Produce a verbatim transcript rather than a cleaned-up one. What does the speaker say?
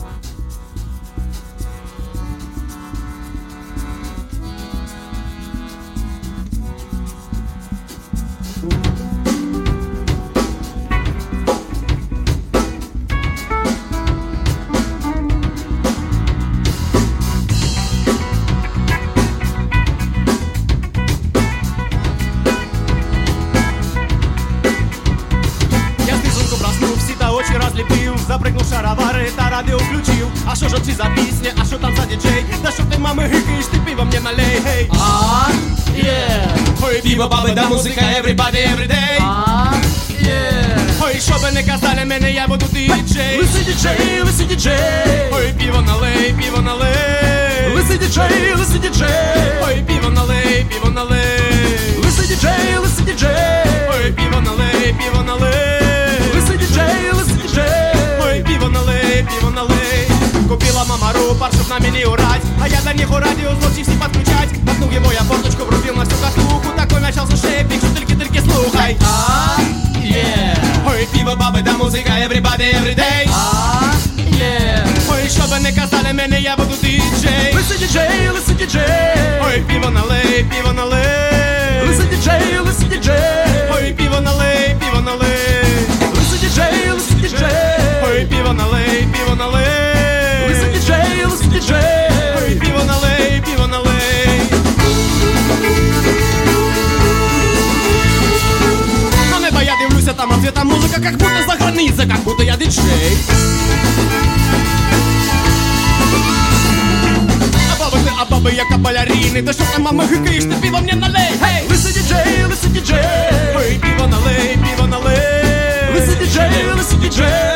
Запрыгнув шаровари та радіо включив. А що ж оці за пісня, а що там за діджей? Та що ти, мами, гикаєш, ти пиво мені налей, гей. А, є. Ой, пиво, баби, да музика, everybody, everyday. А, є. Ой, що би не казали мене, я буду діджей. Лисий діджей, лисий діджей. Ой, пиво налей, пиво налей. Лисий діджей, лисий діджей. Ой, пиво налей, пиво налей. Лисий діджей, лисий діджей. Ой, пиво налей, пиво налей. Лисий діджей, лисий діджей. Ой, пиво налей, пиво налей. Купила мама рупор, чтоб на мели урать. А я до них у радио злочи все подключать. Воткнул его я форточку, врубил на всю катуху. Такой начался шейпик, что только-только слухай. А, є. Ой, пиво, баби, да музика, everybody, everyday. А, є. Ой, що би не казали мене, я буду діджей. Лисий діджей, лисий діджей. Ой, пиво налей, пиво налей. Лисий діджей, лисий діджей. Ой, пиво налей, пиво налей. Лисий діджей, лисий діджей. Ой, пиво налей, пиво налей. Лисий діджей, лисий діджей. Ой, пиво налей, пиво налей. На небо я дивлюся, там ответа музика, как будто за границей, как будто я диджей. А баби ти, а баби, яка балеріни. Та що там, мама, гикаєш, ти пиво мені налей, гей. Лисий діджей, лисий діджей. Ой, пиво налей, пиво налей. Лисий діджей, лисий діджей.